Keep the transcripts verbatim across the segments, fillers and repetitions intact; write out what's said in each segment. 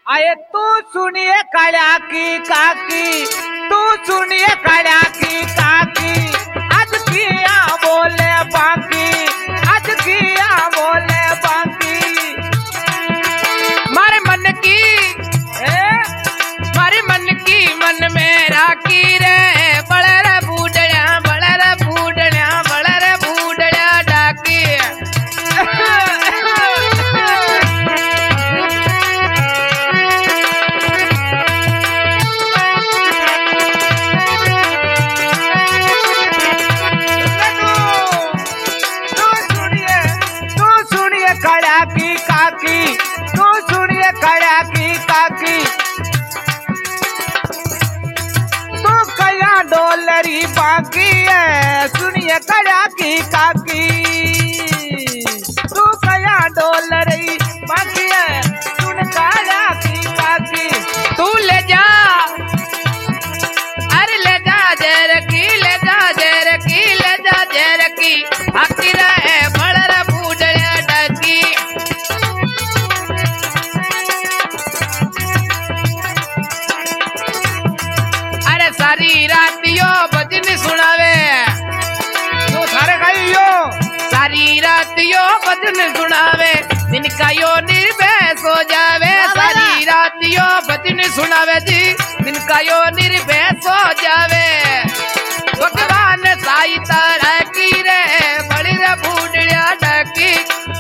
आए तू सुनिए काला की काकी, तू सुनिए काला की काकी, आज किया बोले बाकी, आज किया बोले बाकी। मारे मन की ए? मारे मन की मन में राखी रे, बड़े रे बूढ़िया बड़े रे बूढ़िया बड़े रे बूढ़िया डाकी। काला की काकी, तू सुनिए काला की काकी, तू कया डॉलरी बाकी है, सुनिए काला की काकी, तू कया डॉलरी बाकी है, सुन काला की काकी। तू ले जा अरे ले जा जेर की, ले जा जेर की, ले जा जेर की, बाकी रहे बड़े रे बूढ़िया डाकी। सारी रात यो भजन सुनावे, तू सारे खाइयो सारी रात यो भजन सुनावे, दिन का यो निर्भय सो जावे। सारी रात यो भजन सुनावे जी, दिन का यो निर्भय सो जावे। भगवान साई तारा की रे, बड़ी रे बूढ़िया डाकी।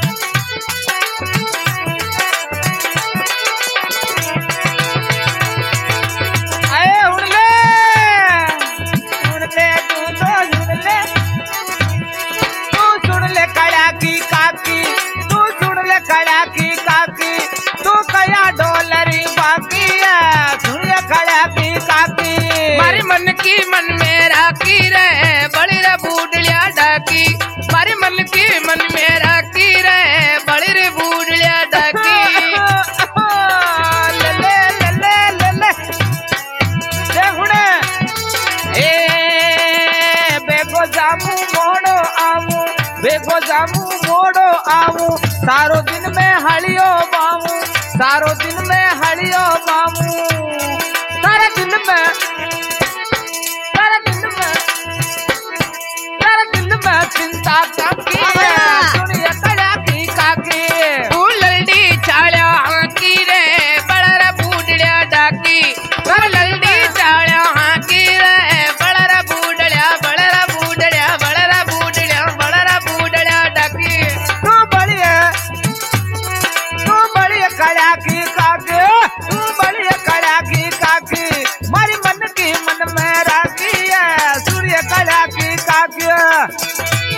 मारे मन की मन में राखी रे, बड़ी रे बूढ़िया डाकी। मारे मन की मन में राखी रे, बड़ी रे बूढ़िया डाकी। ले ले ले ले ले ले देखुने ए बेगो जामू मोड़ो आमू, बेगो जामू मोड़ो आमू, सारो दिन में हलियो बामू, सारो दिन में हलियो बामू, सारा दिन में चिंता काकी रे, सुनिए काला की काकी, तू लल्डी चाल्या हाकी रे, बड़ा रे बूढ़िया डाकी। तू लल्डी चाल्या हाकी रे, बड़ा रे बूढ़िया बड़ा रे बूढ़िया बड़ा रे बूढ़िया बड़ा रे बूढ़िया डाकी। तू बड़ी है, तू बड़ी है काला की काकी, तू बड़ी है काला की काकी, मारी मन की मन में राखी है, सूर्य काला की काकी।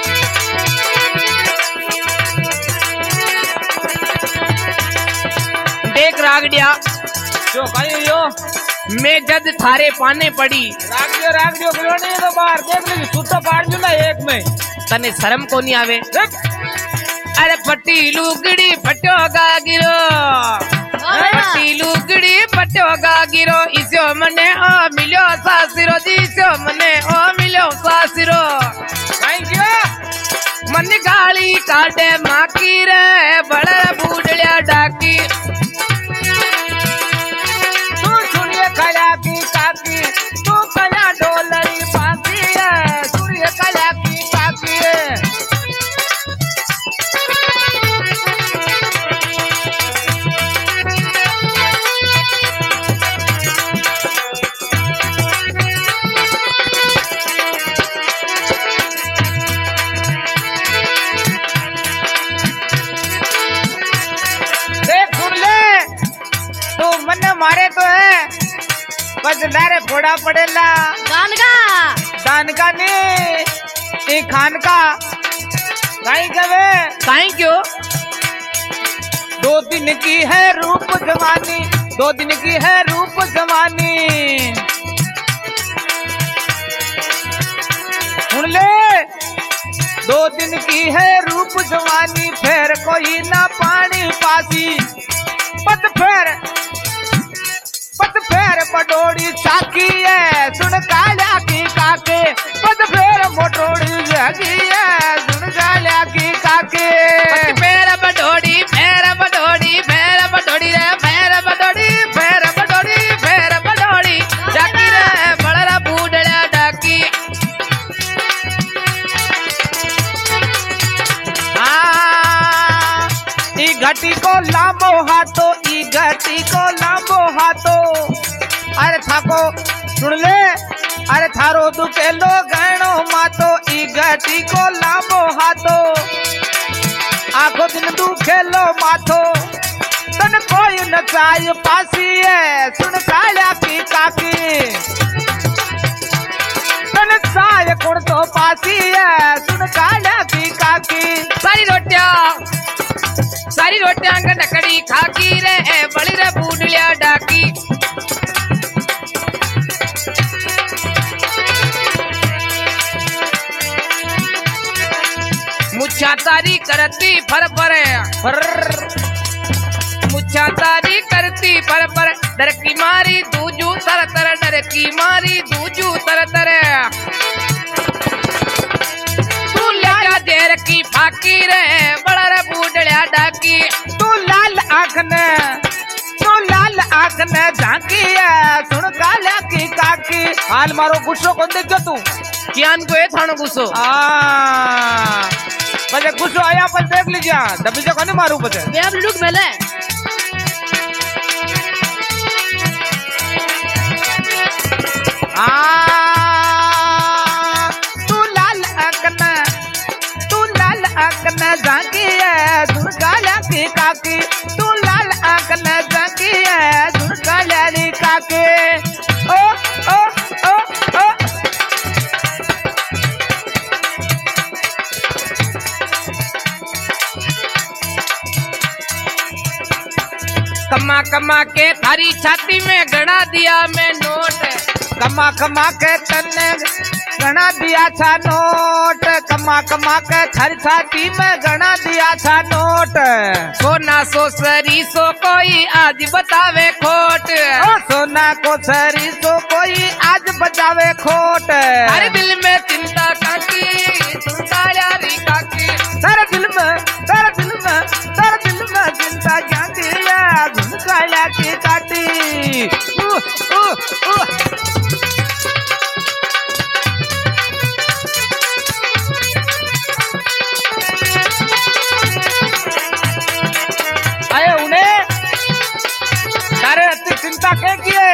देख रागड़िया जो भाई यो मैं जद थारे पाने पड़ी, रागड़ियो रागड़ियो बोलो नहीं तो बाहर देख ली सुट्टा पाड़ जो ना एक में, तने शर्म को नहीं आवे। देख अरे पट्टी लुगड़ी पटोगा गिरो, पट्टी लुगड़ी पटोगा गिरो, इसो मने ओ मिलो सासिरो जी, इसो मने ओ मिलो सासिरो। Thank you. मन गाली काटे माकी रे, बड़ा बूढ़िया डाकी। तू सुनिए काला की काकी, तू कला डोलरी बाकी है, सुनिए काला की काकी है। मारे तो है बस नारे फोड़ा पड़ेला दान का दान का नहीं ये खान का काई कवे काई क्यों। दो दिन की है रूप जवानी, दो दिन की है रूप जवानी, सुन ले दो दिन की है रूप जवानी, फिर कोई ना पानी पासी, पत फिर पत फेर पटोड़ी चाकी है, सुन काला की काके, पत फेर मोटोड़ी जागी है, सुन काला की काके। फेर पटोड़ी फेर पटोड़ी फेर पटोड़ी रे फेर पटोड़ी हाथो ई घटी को लांबो हाथो। अरे थाको सुन ले, अरे थारो दुकेलो गहनो मातो ई घटी को लांबो हाथो। आखो दिन दुखेलो माथो तन कोई नचाय पासी है। सुन काल्या की काकी तन साय कुण तो पासी है। सुन काल्या की काकी सारी रोटियां सारी रोटियां गटकड़ी खाकी रे बड़ी रे बूढ़िया डाकी। मुच्छा तारी करती फर पर फर मुच्छा तारी करती फर पर डर की मारी दूजू तर तर डर की मारी दूजू तर तर। तू लेजा जेर की फाकी रे बड़ा रे बूढ़िया डाकी। तू लाल आँख ने तू लाल आँख ने झांकी है। सुन काल्या की काकी हाल मारो गुस्सो कौन देख तू कियान को ए थानो गुस्सो आ बजे गुस्सो आया पर देख लीजिए दबी जो कने मारू बजे ये अब लुक मेले। आ तू लाल आँख ने तू लाल आँख ने झांकी है। सुन काल्या की काकी तू लाल आँख ने झांकी है। सुन काल्या की काकी ओ ओ ओ ओ कमा कमा के थारी छाती में गड़ा दिया मैं नोट। कमा कमा के तन्ने गणा दिया था नोट। कमा कमा के थारी छाती में गणा दिया था नोट। सोना सो सरी सो कोई आज बतावे खोट। ओ सोना को सरी सो कोई आज बचावे खोट। अरे दिल में चिंता काकी चिंता यारी काकी। तेरे दिल में तेरे दिल में तेरे दिल में चिंता क्या दिया। धुन काल्या की काटी उ उ उ आए उन्हें तारे अति चिंता के किए।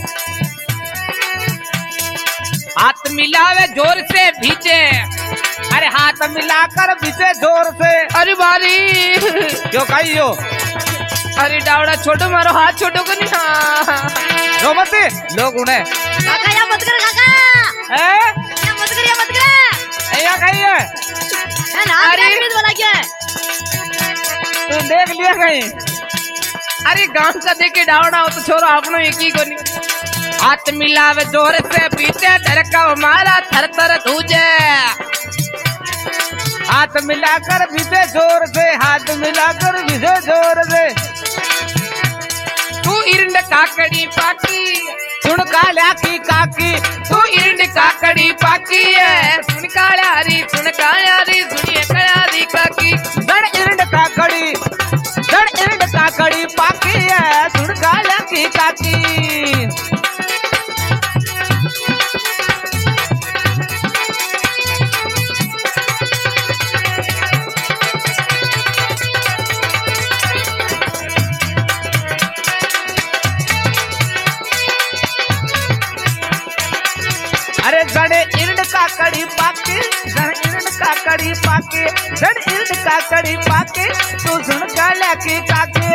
हाथ मिलावे जोर से भीचे। अरे हाथ मिलाकर बीचे जोर से। अरे बारी क्यों कही हो अरे डावड़ा छोटो मारो हाथ छोटो को नहीं। हाँ रो मत लोग उन्हें काका या मत कर काका ए या मत कर या मत कर या कही है है ना। अरे अरे बोला क्या है तू देख लिया कहीं। अरे गांव का देखे डावड़ा हो तो छोरो अपनो एक ही को नहीं। हाथ मिलावे जोर से पीछे धड़का मारा थर थर धूजे। हाथ मिलाकर बीते जोर से हाथ मिलाकर बीते जोर से। तू इरंड काकड़ी पाकी सुन काल्या की काकी तू इरंड काकड़ी पाकी है। सुन काल्यारी सुन काल्यारी सुनिए काल्यारी काकी। दड़ इरंड काकड़ी दड़ इरंड काकड़ी पाकी है। सुन काल्या की काकी अरे गड़े इरंड काकड़ी पाके गड़ इरंड काकड़ी पाके गड़ इरंड काकड़ी पाके तू सुन काल्या की काकी।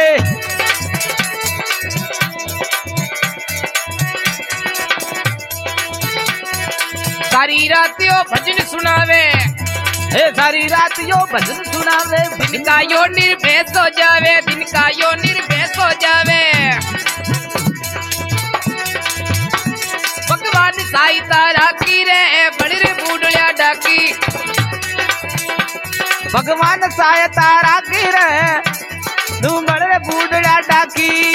सारी रातियों भजन सुनावे हे सारी रात यो भजन सुनावे। दिन का यो निर्भेस हो जावे दिन का यो निर्भेस हो जावे। भगवान साई तारा की रे बड़ी रे बूढ़िया डाकी। भगवान सहायता राखी रे तू बड़े बूढ़ा डाकी।